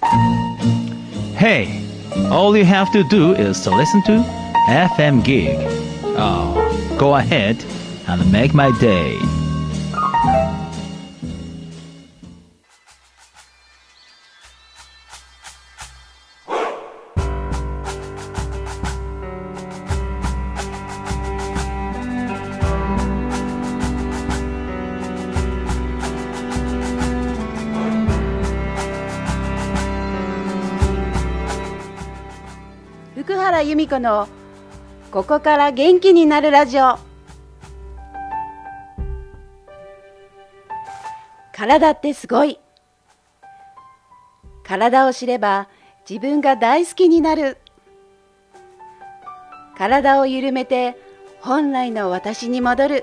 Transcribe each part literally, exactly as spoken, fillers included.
Hey, all you have to do is to listen to エフエム Gig. Oh, go ahead and make my day. 福原由美子のここから元気になるラジオ。体ってすごい。体を知れば自分が大好きになる。体を緩めて本来の私に戻る。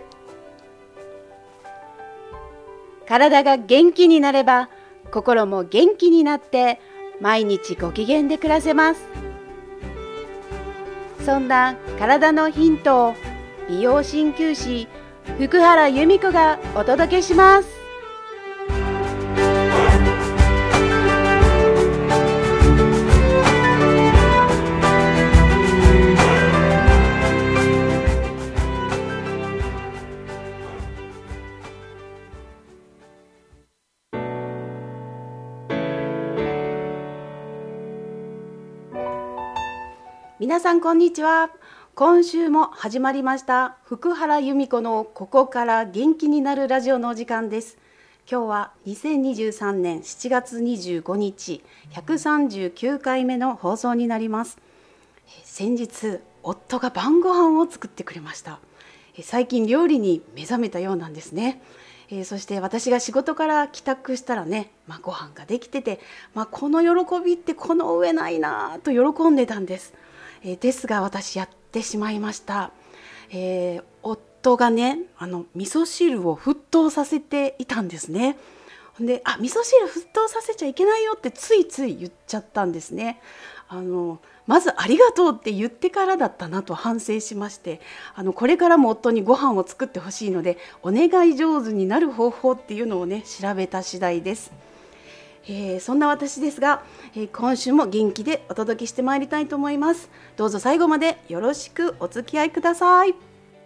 体が元気になれば心も元気になって毎日ご機嫌で暮らせます。そんな体のヒントを美容鍼灸師福原由美子がお届けします。皆さんこんにちは。今週も始まりました福原由美子のここから元気になるラジオのお時間です。今日はにせんにじゅうさんねんしちがつにじゅうごにちひゃくさんじゅうきゅうかいめの放送になります。先日夫が晩ご飯を作ってくれました。最近料理に目覚めたようなんですね。えー、そして私が仕事から帰宅したらね、まあ、ご飯ができてて、まあ、この喜びってこの上ないなと喜んでたんです。えー、ですが私やってしまいました。えー、夫がねあの味噌汁を沸騰させていたんですね。で、あ、味噌汁沸騰させちゃいけないよってついつい言っちゃったんですね。あのまずありがとうって言ってからだったなと反省しまして、あのこれからも夫にご飯を作ってほしいのでお願い上手になる方法っていうのをね調べた次第です。えー、そんな私ですが、えー、今週も元気でお届けしてまいりたいと思います。どうぞ最後までよろしくお付き合いください。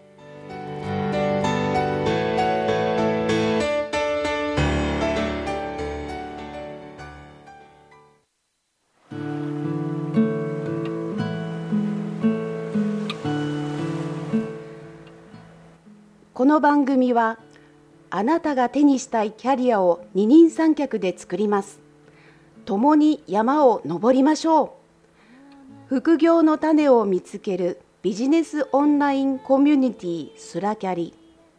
この番組はあなたが手にしたいキャリアを二人三脚で作ります。共に山を登りましょう。副業の種を見つけるビジネスオンラインコミュニティスラキャリ。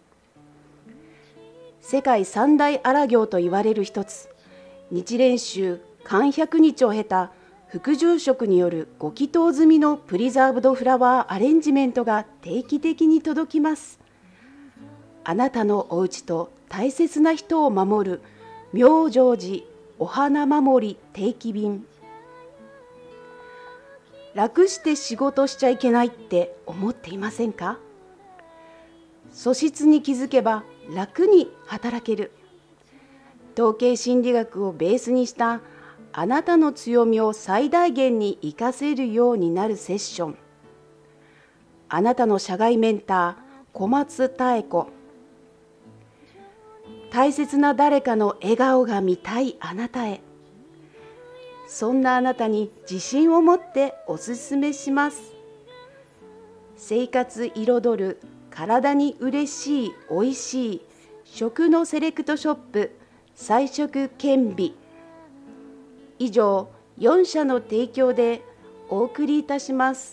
世界三大荒行と言われる一つ、日蓮宗漢百日を経た副住職によるご祈祷済みのプリザーブドフラワーアレンジメントが定期的に届きます。あなたのお家と大切な人を守る妙成寺お花守り定期便。楽して仕事しちゃいけないって思っていませんか？素質に気づけば楽に働ける。統計心理学をベースにしたあなたの強みを最大限に活かせるようになるセッション。あなたの社外メンター小松妙子。大切な誰かの笑顔が見たいあなたへ。そんなあなたに自信を持っておすすめします。生活彩る体に嬉しいおいしい食のセレクトショップ菜食健美。以上よんしゃの提供でお送りいたします。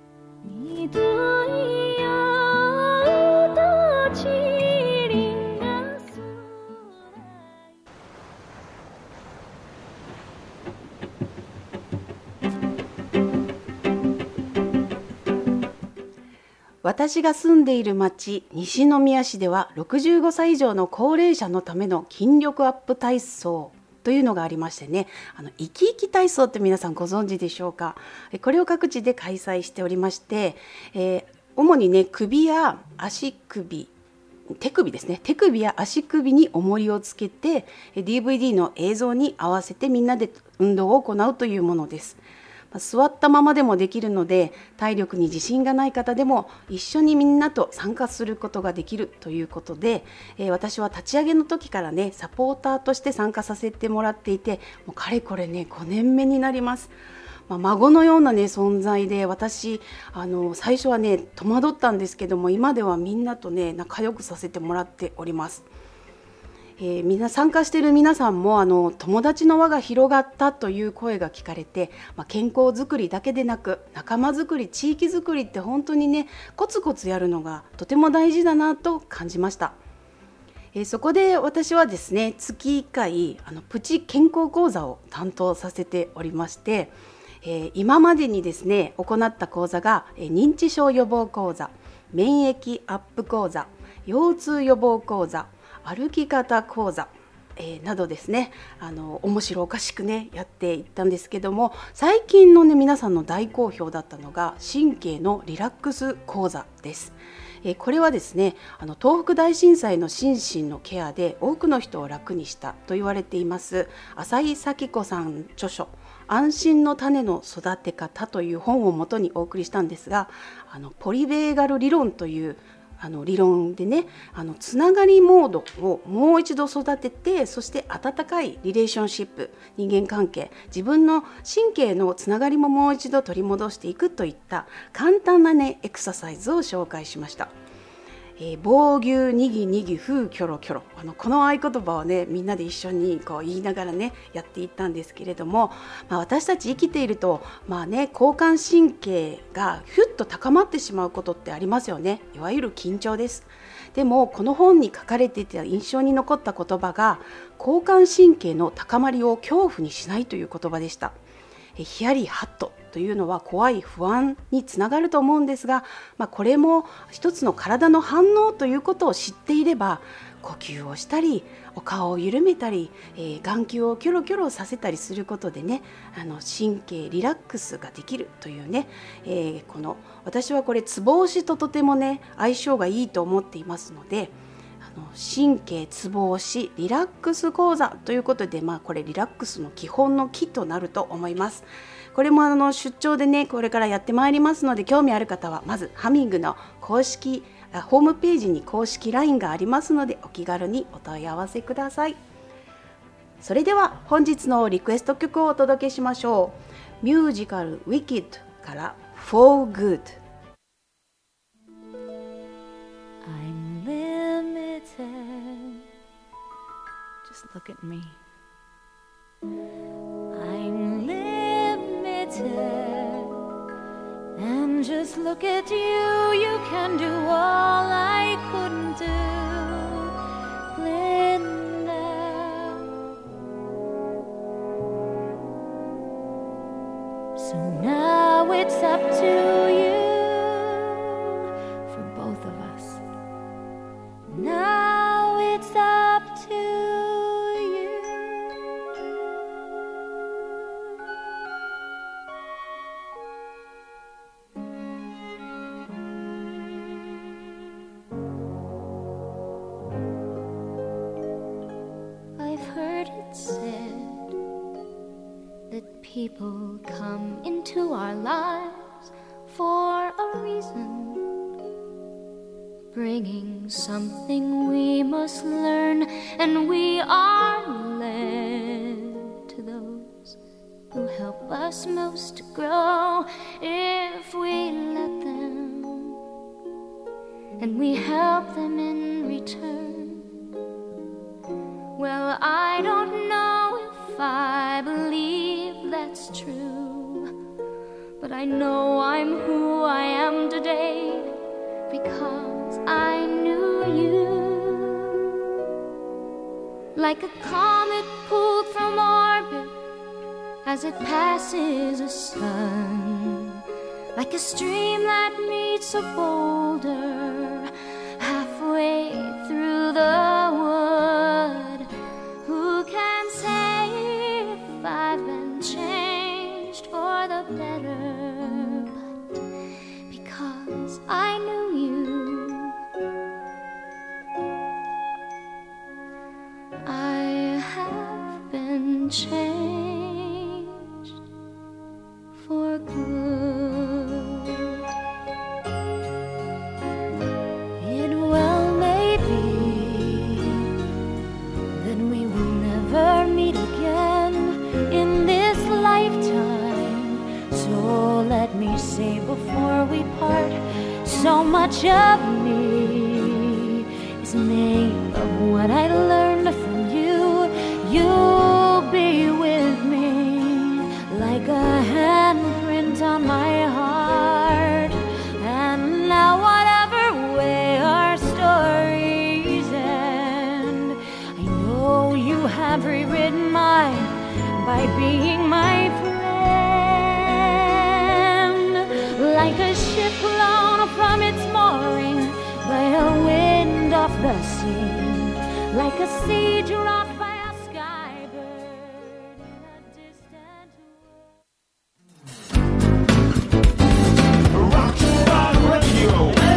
私が住んでいる町西宮市ではろくじゅうごさい以上の高齢者のための筋力アップ体操というのがありましてね、あの生き生き体操って皆さんご存知でしょうか。これを各地で開催しておりまして、えー、主にね首や足首手首ですね、手首や足首に重りをつけて ディーブイディー の映像に合わせてみんなで運動を行うというものです。座ったままでもできるので、体力に自信がない方でも一緒にみんなと参加することができるということで、えー、私は立ち上げの時からねサポーターとして参加させてもらっていて、もうかれこれねごねんめになります。まあ、孫のような、ね、存在で、私あの最初はね戸惑ったんですけども、今ではみんなとね仲良くさせてもらっております。えー、みんな参加している皆さんもあの友達の輪が広がったという声が聞かれて、まあ、健康づくりだけでなく仲間づくり、地域づくりって本当にねコツコツやるのがとても大事だなと感じました。えー、そこで私はですね月いっかいあのプチ健康講座を担当させておりまして、えー、今までにですね行った講座が、えー、認知症予防講座、免疫アップ講座、腰痛予防講座、歩き方講座、えー、などですね、あの面白おかしくねやっていったんですけども、最近のね皆さんの大好評だったのが神経のリラックス講座です。えー、これはですねあの東北大震災の心身のケアで多くの人を楽にしたと言われています浅井咲子さん著書、安心の種の育て方という本をもとにお送りしたんですが、あのポリベーガル理論というあの理論でね、あのつながりモードをもう一度育てて、そして温かいリレーションシップ、人間関係、自分の神経のつながりももう一度取り戻していくといった簡単なねエクササイズを紹介しました。えー、防牛にぎにぎ風キョロキョロ、あのこの合言葉をねみんなで一緒にこう言いながらねやっていったんですけれども、まあ、私たち生きていると、まあね、交感神経がヒュッと高まってしまうことってありますよね。いわゆる緊張です。でもこの本に書かれていた印象に残った言葉が、交感神経の高まりを恐怖にしないという言葉でした。ヒヤリハットというのは怖い不安につながると思うんですが、まあ、これも一つの体の反応ということを知っていれば、呼吸をしたりお顔を緩めたり、えー、眼球をキョロキョロさせたりすることでね、あの神経リラックスができるというね、えー、この私はこれツボ押しととてもね相性がいいと思っていますので、神経ツボ押しリラックス講座ということで、まあ、これリラックスの基本の木となると思います。これもあの出張でねこれからやってまいりますので、興味ある方はまずハミングの公式ホームページに公式 ライン がありますので、お気軽にお問い合わせください。それでは本日のリクエスト曲をお届けしましょう。ミュージカル Wicked から For Good。 I'm limited. Just look at me. I'm limited. And just look at you. You can do all I couldn't do. Linda. So now it's up to you. For both of us. Now it's up to you. I've heard it said that people come into our lives for a reason, bringing something we must learn, and we are led to those who help us most to grow if we let them, and we help them in return. Well, I don't know if I believe that's true, but I know I'm who I am today because I knew you. Like a comet pulled from orbit as it passes a sun, like a stream that meets a boulder halfway through the wood. Who can say if I've been changed for the better? But because I knew you, much of me is made of what I learned from you. You'll be with me like a handprint on my heart. And now whatever way our stories end, I know you have rewritten mine by being my friend. Like a ship blown from its mooring by a wind off the sea, like a seed dropped by a sky bird in a distant world. Rock Rock Radio.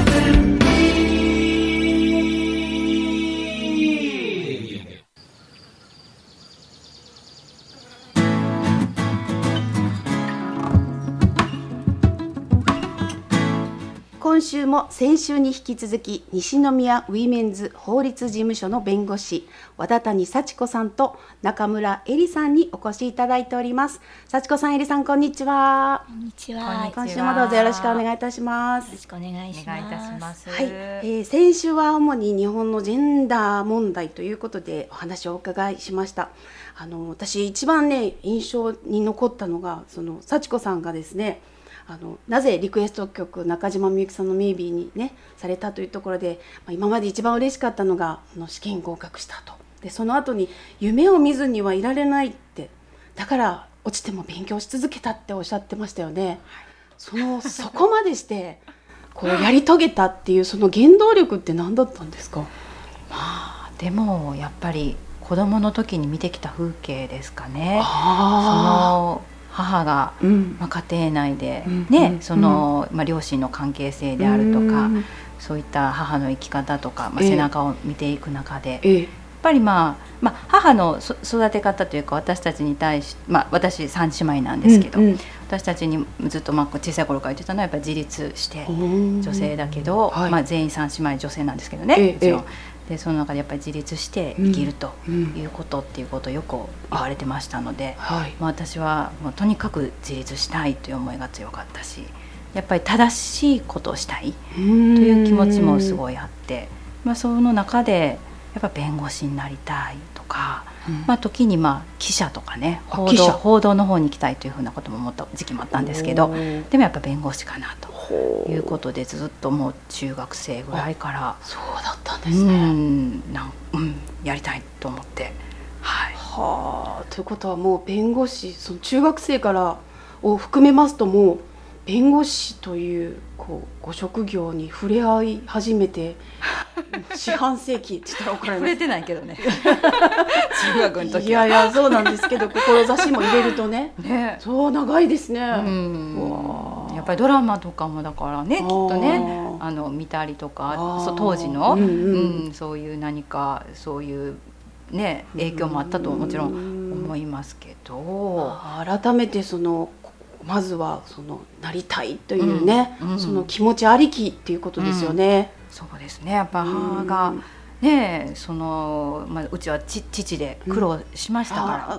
今週も先週に引き続き西宮ウィメンズ法律事務所の弁護士和田谷幸子さんと中村恵里さんにお越しいただいております。幸子さん、恵里さん、こんにちは。 こんにちは。 今週もどうぞよろしくお願いいたします。 よろしくお願いします。 お願いいたします。 はい、えー、先週は主に日本のジェンダー問題ということでお話をお伺いしました。あの私一番ね印象に残ったのがその幸子さんがですね、あのなぜリクエスト曲中島みゆきさんの「メイビー」にねされたというところで、まあ、今まで一番嬉しかったのがあの試験合格したと。でその後に夢を見ずにはいられないって、だから落ちても勉強し続けたっておっしゃってましたよね。そのそこまでしてこうやり遂げたっていうその原動力って何だったんですか？ まあでもやっぱり子供の時に見てきた風景ですかね。その母が、うんまあ、家庭内で、うんねうんそのまあ、両親の関係性であるとか、うん、そういった母の生き方とか、まあ、背中を見ていく中で、ええ、やっぱり、まあまあ、母の育て方というか私たちに対し、まあ、私三姉妹なんですけど、うんうん、私たちにずっと、まあ、小さい頃から言ってたのはやっぱり自立して女性だけど、はいまあ、全員三姉妹女性なんですけどね、ええ、もちろんでその中でやっぱり自立して生きるということっていうことをよく言われてましたので、はいまあ、私はもうとにかく自立したいという思いが強かったし、やっぱり正しいことをしたいという気持ちもすごいあって、まあ、その中でやっぱ弁護士になりたいとか、うんまあ、時にまあ記者とかね報道、報道の方に行きたいというふうなことも思った時期もあったんですけど、でもやっぱ弁護士かなということでずっともう中学生ぐらいからそうだったんですね、 うんなんうん、やりたいと思って、はい、 はあということはもう弁護士その中学生からを含めますともう弁護士というこうご職業に触れ合い始めて四半世紀って言ったら怒られます。 触れてないけどね中学の時はいやいやそうなんですけど志も入れるとねねそう長いですね。 うんやっぱりドラマとかもだからねきっとねあの見たりとかそう当時の、うんうんうん、そういう何かそういうね影響もあったともちろん思いますけど、 改めてそのまずはそのなりたいというね、うんうん、その気持ちありきっていうことですよね、 うん、そうですね。やっぱ母がねその、まあ、うちはち父で苦労しましたから、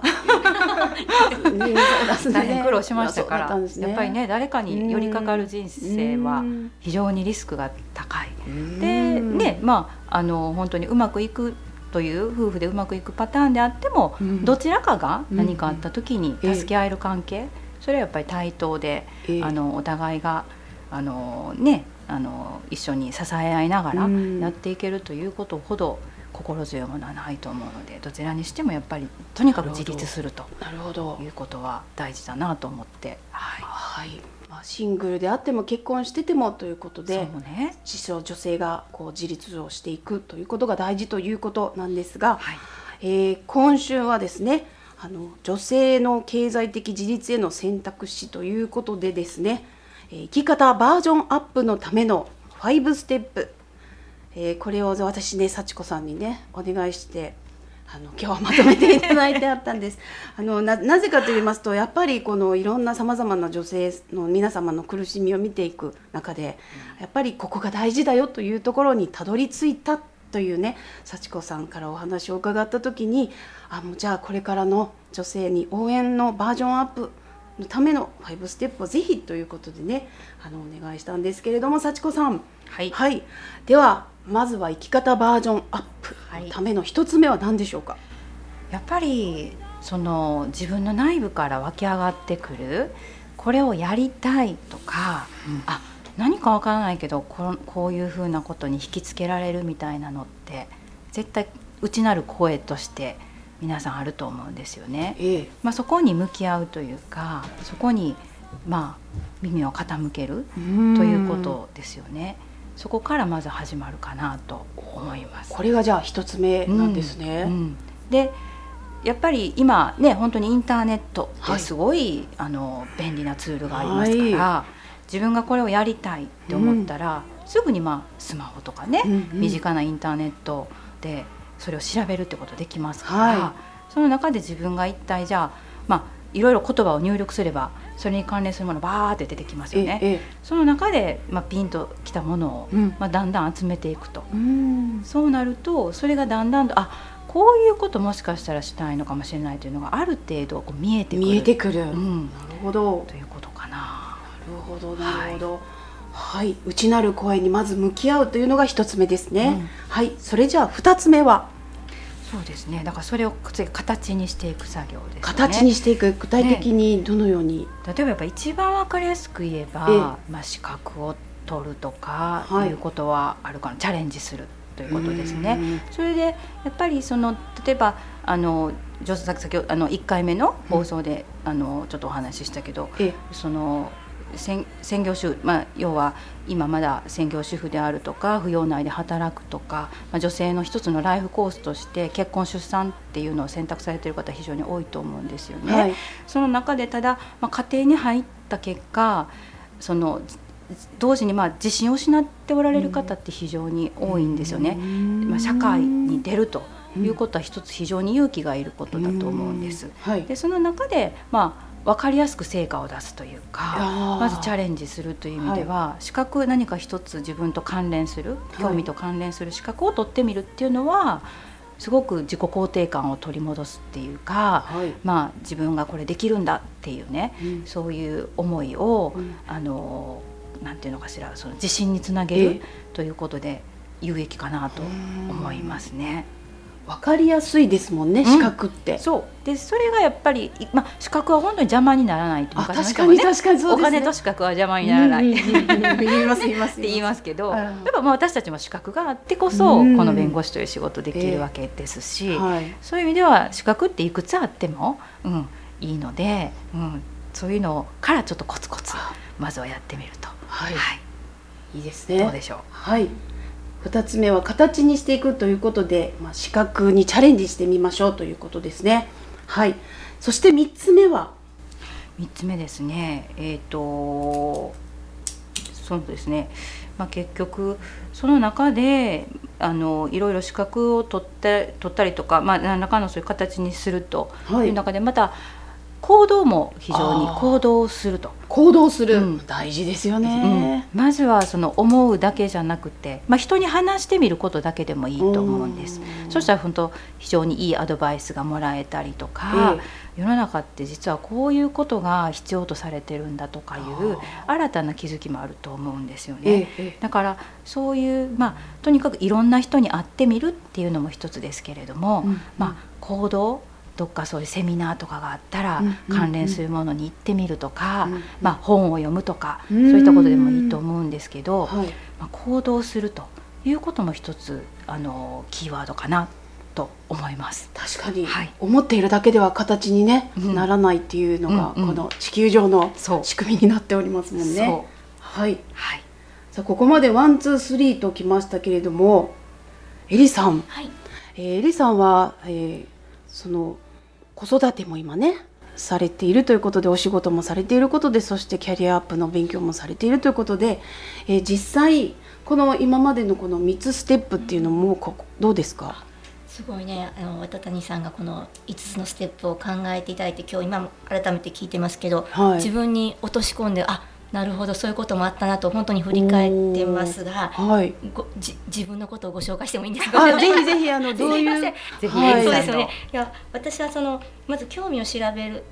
うん、大変苦労しましたから、ね、やっぱりね誰かに寄りかかる人生は非常にリスクが高い、うん、でねまああの本当にうまくいくという夫婦でうまくいくパターンであっても、うん、どちらかが何かあった時に助け合える関係、うんそれはやっぱり対等で、えー、あのお互いがあの、ね、あの一緒に支え合いながらやっていけるということほど心強いものはないと思うので、どちらにしてもやっぱりとにかく自立するということは大事だなと思って、はいはいまあ、シングルであっても結婚しててもということで、 そうね、 女性がこう自立をしていくということが大事ということなんですが、はいえー、今週はですねあの女性の経済的自立への選択肢ということでですね、えー、生き方バージョンアップのためのファイブステップ、えー、これを私ね幸子さんにねお願いしてあの今日はまとめていただいてあったんですあの な, なぜかと言いますとやっぱりこのいろんなさまざまな女性の皆様の苦しみを見ていく中でやっぱりここが大事だよというところにたどり着いたというね幸子さんからお話を伺った時にあもうじゃあこれからの女性に応援のバージョンアップのためのファイブステップをぜひということでね、あのお願いしたんですけれども、幸子さん、 はい、 はい、ではまずは生き方バージョンアップのための一つ目は何でしょうか。 やっぱりその自分の内部から湧き上がってくる、これをやりたいとか、うん、あ、何かわからないけど こ, こういうふうなことに引きつけられるみたいなのって絶対内なる声として皆さんあると思うんですよね、ええ、まあ、そこに向き合うというか、そこにまあ耳を傾けるということですよね。そこからまず始まるかなと思います。 これがじゃあ一つ目なんですね、うんうん、 でやっぱり今ね、本当にインターネットってすごい、はい、あの便利なツールがありますから、はい、自分がこれをやりたいって思ったら、うん、すぐにまあスマホとかね、うんうん、身近なインターネットでそれを調べるってことできますから、はい、その中で自分が一体じゃあ、まあ、いろいろ言葉を入力すればそれに関連するものバーって出てきますよね。ええ、その中で、まあ、ピンときたものを、うんまあ、だんだん集めていくと、うん、そうなるとそれがだんだんと、あ、こういうこともしかしたらしたいのかもしれないというのがある程度こう見えてくる見えてくる、 うん、 なるほどということかな。 なるほどなるほど、はいはい、内なる声にまず向き合うというのが一つ目ですね、うん、はい。それじゃあ二つ目は。 そうですね、だからそれを形にしていく作業ですね。 形にしていく、具体的にどのように、ね、 例えばやっぱ一番わかりやすく言えば、えまあ、資格を取るとかいうことはあるかな、はい、チャレンジするということですね。それでやっぱりその例えばあの先ほどあのいっかいめの放送で、うん、あのちょっとお話ししたけど、その専, 専業主婦、まあ、要は今まだ専業主婦であるとか扶養内で働くとか、まあ、女性の一つのライフコースとして結婚出産っていうのを選択されている方は非常に多いと思うんですよね、はい、その中でただ、まあ、家庭に入った結果その同時にまあ自信を失っておられる方って非常に多いんですよね、まあ、社会に出るということは一つ非常に勇気がいることだと思うんです、はい、でその中でまあ分かりやすく成果を出すというか、まずチャレンジするという意味では、はい、資格何か一つ自分と関連する、興味と関連する資格を取ってみるっていうのはすごく自己肯定感を取り戻すっていうか、はい、まあ、自分がこれできるんだっていうね、うん、そういう思いを、うん、あのなんていうのかしら、その自信につなげるということで有益かなと思いますね。 分かりやすいですもんね、うん、資格って。 そうで、それがやっぱり、まあ、資格は本当に邪魔にならないというか、 確かに確かにそうですね、 お金と資格は邪魔にならない、うんうんうん、 言います言いますって言いますけど、やっぱまあ私たちも資格があってこそ、うん、この弁護士という仕事できるわけですし、えーはい、そういう意味では資格っていくつあっても、うん、いいので、うん、そういうのからちょっとコツコツまずはやってみると、 はいはい、いいですね。 どうでしょう。 はい。ふたつめは形にしていくということで、まあ、資格にチャレンジしてみましょうということですね。はい。そしてみっつめはみっつめですね。えっとそうですね、まあ、結局その中であのいろいろ資格を取って取ったりとか、まあ、何らかのそういう形にするという中で、はい、また行動も非常に行動すると行動する、うん、大事ですよね、 うん、まずはその思うだけじゃなくて、まあ、人に話してみることだけでもいいと思うんです。そしたら本当非常にいいアドバイスがもらえたりとか、えー、世の中って実はこういうことが必要とされてるんだとかいう新たな気づきもあると思うんですよね、えー、だからそういう、まあ、とにかくいろんな人に会ってみるっていうのも一つですけれども、うん、まあ、行動どっかそういうセミナーとかがあったら関連するものに行ってみるとか、うんうん、まあ、本を読むとか、うん、そういったことでもいいと思うんですけど、はい、まあ、行動するということも一つあのキーワードかなと思います。 確かに、はい、思っているだけでは形に、ね、うん、ならないっていうのが、うんうん、この地球上の仕組みになっておりますもんね。はい、はい、さあここまでワンツースリーときましたけれども、エリさん、はい、えー、エリさんは、えー、その子育ても今ねされているということで、お仕事もされていることで、そしてキャリアアップの勉強もされているということで、えー、実際この今までのこのみっつステップっていうのもここどうですか？ すごいね、あの渡谷さんがこのいつつのステップを考えていただいて、今日今も改めて聞いてますけど、はい、自分に落とし込んで、あ、なるほどそういうこともあったなと本当に振り返ってますが、はい、ごじ自分のことをご紹介してもいいんですか？ あ、ぜひぜひあのどういうぜひ、はい、そうですよね。いや私はそのまず興味を調べる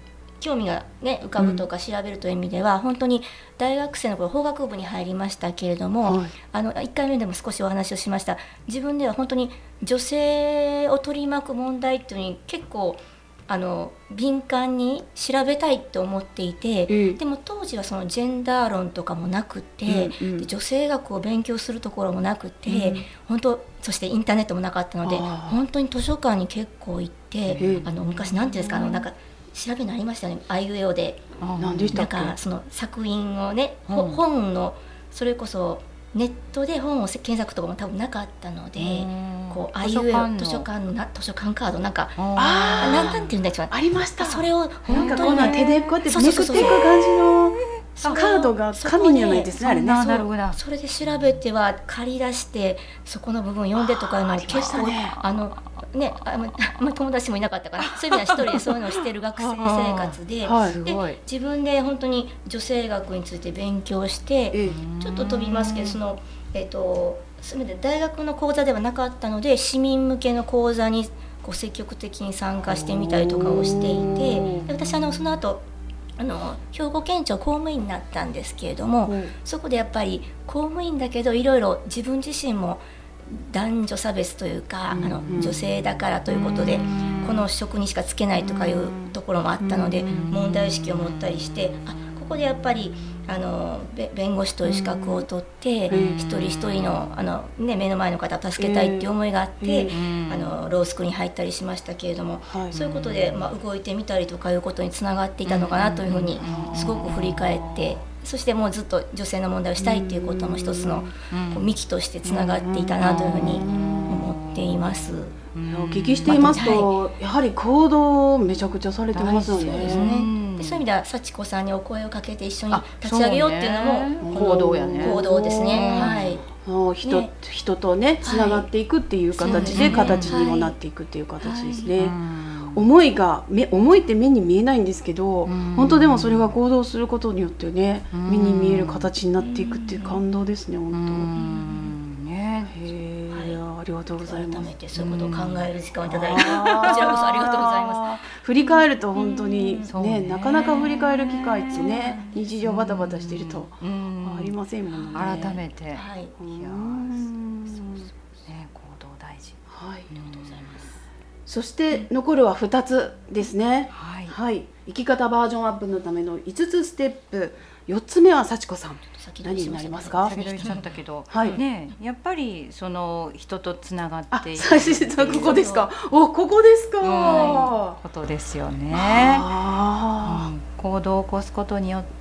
興味が、ね、浮かぶとか調べるという意味では、うん、本当に大学生の頃法学部に入りましたけれども、はい、あのいっかいめでも少しお話をしました。自分では本当に女性を取り巻く問題っていうのに結構あの敏感に調べたいと思っていて、うん、でも当時はそのジェンダー論とかもなくて、うんうん、で女性学を勉強するところもなくて、うん、本当そしてインターネットもなかったので本当に図書館に結構行って、うん、あの昔なんていうんですか、あのなんか調べになりましたね、あいうえおで。 何でしたっけ？ なんかその作品をね、うん、本のそれこそネットで本を検索とかも多分なかったので、こうあいうえお図書館の図書館カードなんかああなんなんていうんだっけ、 ありました。 それを本当にこの手でこうやってめくっていく感じのカードが紙じゃないですね、あれね。 なるほど。それで調べては借り出してそこの部分読んでとかいうのに結構あのね、あんまり友達もいなかったから、そういう意味では一人でそういうのをしてる学生生活で、はい、で自分で本当に女性学について勉強して、ちょっと飛びますけど、その、えーと、全て大学の講座ではなかったので市民向けの講座にこう積極的に参加してみたりとかをしていて、で私あのその後あの兵庫県庁公務員になったんですけれども、うん、そこでやっぱり公務員だけどいろいろ自分自身も男女差別というか、うん、あの女性だからということで、うん、この職にしかつけないとかいうところもあったので、うん、問題意識を持ったりして、あここでやっぱりあの弁護士という資格を取って、うん、一人一人の、あの、ね、目の前の方を助けたいっていう思いがあって、うん、あのロースクールに入ったりしましたけれども、うん、そういうことで、まあ、動いてみたりとかいうことにつながっていたのかなというふうにすごく振り返って、そしてもうずっと女性の問題をしたいっていうことも一つのこう幹としてつながっていたなというふうに思っています。 お聞きしていますと、はい、やはり行動をめちゃくちゃされてますよね。 そうですね。でそういう意味では幸子さんにお声をかけて一緒に立ち上げようっていうのも、 ね、行動やね。 行動ですね。はい。 人, ね人とねつながっていくっていう形で形にもなっていくっていう形ですね。はいはいはい、思いが目思いって目に見えないんですけど、本当でもそれが行動することによってね目に見える形になっていくっていう感動ですね。本当ね。へありがとうございます。 改めてそういうことを考える時間をいただいて、こちらこそありがとうございます。 振り返ると本当にね、なかなか振り返る機会ってね、日常バタバタしているとありませんもんね。 改めて、はい、いやそうそうね、行動大事。 はい、ありがとうございます。 そして残るはふたつですね。 はい、 はい、生き方バージョンアップのためのいつつステップ。よっつめは幸子さん、何になりますか？ 先ほど言っちゃったけど、 はい、 ね、やっぱりその人とつながっていく、 最初ここですか？お、ここですか？ はい、ことですよね。あ、うん、行動を起こすことによって、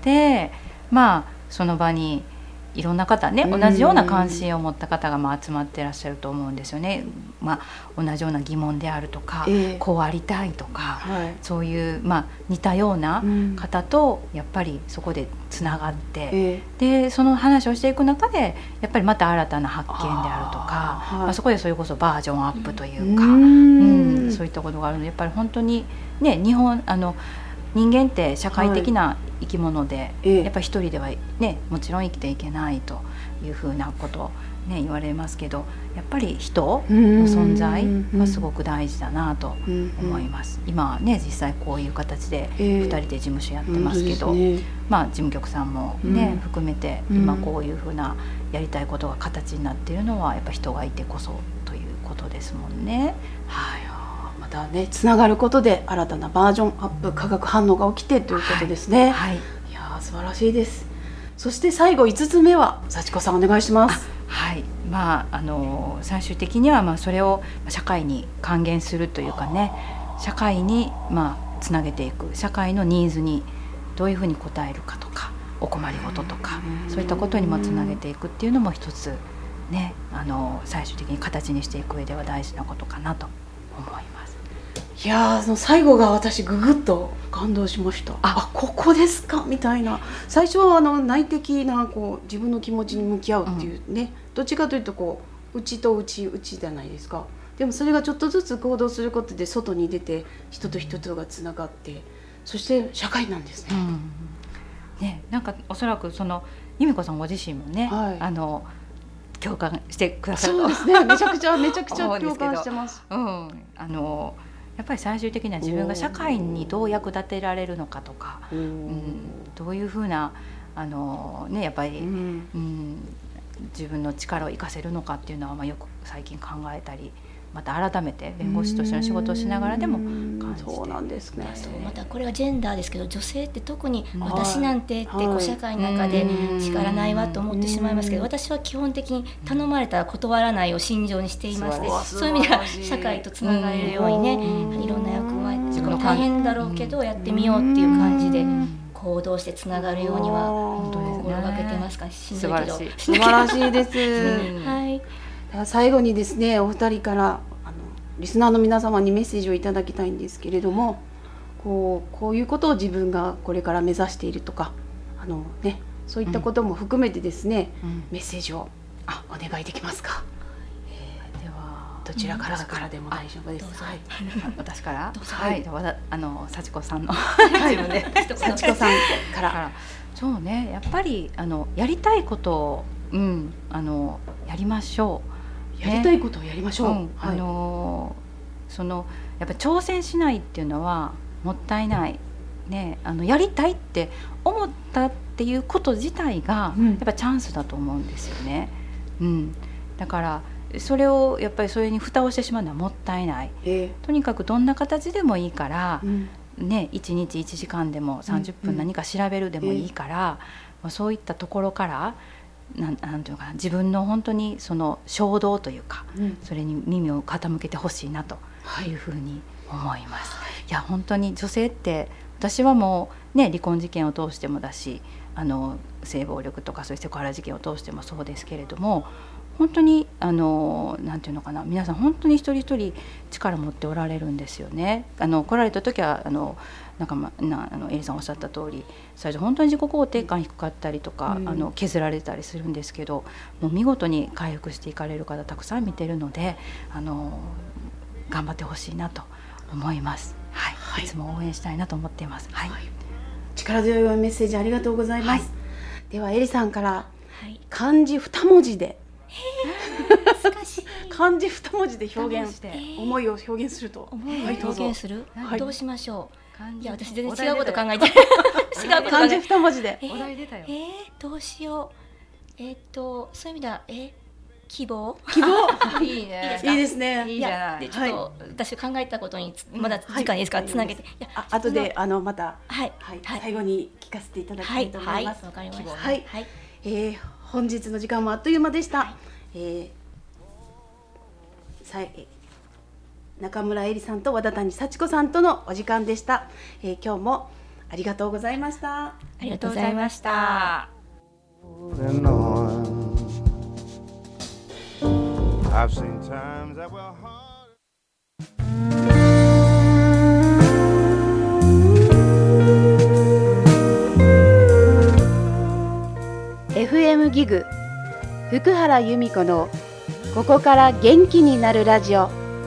まあその場にいろんな方ね、同じような関心を持った方がまあ集まっていらっしゃると思うんですよね。まあ、同じような疑問であるとか、えー、こうありたいとか、はい、そういう、まあ、似たような方とやっぱりそこでつながって、えー、でその話をしていく中でやっぱりまた新たな発見であるとか、あ、まあ、そこでそれこそバージョンアップというか、うんうん、そういったことがあるので、やっぱり本当にね、日本あの人間って社会的な生き物で、はい、やっぱり一人ではねもちろん生きていけないというふうなことをね言われますけど、やっぱり人の存在はすごく大事だなと思います。今はね実際こういう形でふたりで事務所やってますけど、ね、まあ事務局さんもね、うん、含めて今こういうふうなやりたいことが形になっているのはやっぱ人がいてこそということですもんね。 はい、またね、つながることで新たなバージョンアップ、化学反応が起きてということですね。はいはい、いや素晴らしいです。そして最後いつつめは幸子さんお願いします。 はい、まあ、あの最終的にはまあそれを社会に還元するというかね、社会にまあつなげていく、社会のニーズにどういうふうに応えるかとか、お困りごととかそういったことにもつなげていくっていうのも一つね、あの最終的に形にしていく上では大事なことかなと思います。 いやその最後が私ググッと感動しました。あ, あここですかみたいな。最初はあの内的なこう自分の気持ちに向き合うっていうね、うん、どっちかというとこう内と内内じゃないですか。でもそれがちょっとずつ行動することで外に出て人と人とがつながって、そして社会なんですね。うんね、なんかおそらくその由美子さんご自身もね、はい、あの共感してくださると。 そうですね、めちゃくちゃめちゃくちゃ共感してます。 うん、あのやっぱり最終的には自分が社会にどう役立てられるのかとか、うん、どういうふうなあの、ね、やっぱり、うんうん、自分の力を生かせるのかっていうのは、まあ、よく最近考えたり、また改めて弁護士としての仕事をしながらでも感じて。 そうなんですね。 またこれはジェンダーですけど、女性って特に私なんてってこう社会の中で力ないわと思ってしまいますけど、私は基本的に頼まれたら断らないを信条にしていまして、そういう意味では社会とつながれるようにね、いろんな役割、自分大変だろうけどやってみようっていう感じで行動してつながるようには心がけてますか。しんどいけど素晴らしいです、 はい、 では最後にですね、お二人からあのリスナーの皆様にメッセージをいただきたいんですけれども、こう、こういうことを自分がこれから目指しているとか、あの、ね、そういったことも含めてですね、うん、メッセージをあお願いできますか。えー、ではどちらからからでも大丈夫です。はい、 私からはい、はい、あの幸子さんのはい幸子さんから。 そうね、やっぱりあのやりたいことを、うん、あのやりましょう、 ね、やりたいことをやりましょう、うん、 はい、あのそのやっぱ挑戦しないっていうのはもったいない、ね、あのやりたいって思ったっていうこと自体が、うん、やっぱチャンスだと思うんですよね、うん、だからそれをやっぱりそれに蓋をしてしまうのはもったいない、えー、とにかくどんな形でもいいから、うんね、いちにちいちじかんでもさんじゅっぷん何か調べるでもいいから、うんうん、そういったところからなん、なんていうのかな、自分の本当にその衝動というか、うん、それに耳を傾けてほしいなというふうに思います、はい、いや本当に女性って私はもう、ね、離婚事件を通してもだし、あの性暴力とかそういうセクハラ事件を通してもそうですけれども、本当にあのなんていうのかな、皆さん本当に一人一人力持っておられるんですよね。あの来られた時はあのなんか、ま、なあのエリさんおっしゃった通り、最初本当に自己肯定感低かったりとか、うん、あの削られたりするんですけど、もう見事に回復していかれる方たくさん見てるので、あの頑張ってほしいなと思います、はいはい、いつも応援したいなと思っています、はいはい、 力強いメッセージありがとうございます、はい、ではエリさんから、はい、漢字二文字で難しい漢字二文字で表現して、えー、思いを表現すると、 思いを表現する、はい、どうしましょう。いや私全然違うこと考えて違うこと漢字二文字で、 えー、お題出たよ、えー、どうしよう。えー、っとそういう意味では、えー、希望希望いいね、 いいですね、 いいじゃない。でちょっと、はい、私考えたことにまだ時間いいですか、はい、つなげて、いやあ後であのまた、 はいはいはい、最後に聞かせていただきたいと思います。 わかりました。 はい、はい、えー、本日の時間もあっという間でした、はい、えー、さい中村えりさんと和田谷幸子さんとのお時間でした、えー、今日もありがとうございました。 ありがとうございました。 エフエム ギグ福原由美子のここから元気になるラジオ。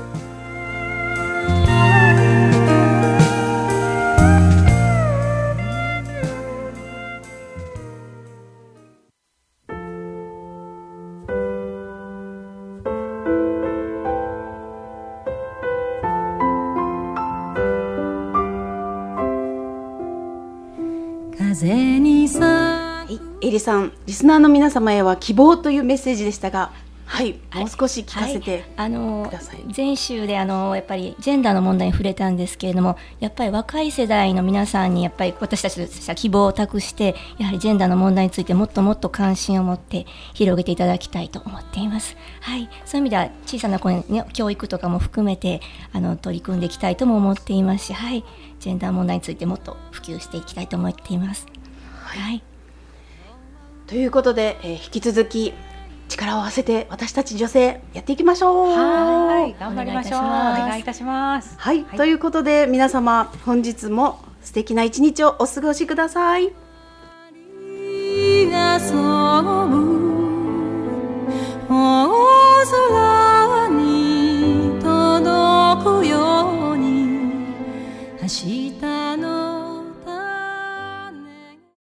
風にさエリさん、リスナーの皆様へは希望というメッセージでしたが、はい、はい、もう少し聞かせてください。はい、あの前週であのやっぱりジェンダーの問題に触れたんですけれども、やっぱり若い世代の皆さんにやっぱり私たちとした希望を託して、やはりジェンダーの問題についてもっともっと関心を持って広げていただきたいと思っています。はい、そういう意味では小さな子に、ね、教育とかも含めてあの取り組んでいきたいとも思っていますし、はい、ジェンダー問題についてもっと普及していきたいと思っています。はい、はい、 ということで、えー、引き続き力を合わせて私たち女性やっていきましょう。 はい、頑張りましょう。お願いいたします。 はい、はい、ということで皆様本日も素敵な一日をお過ごしください。ありがとう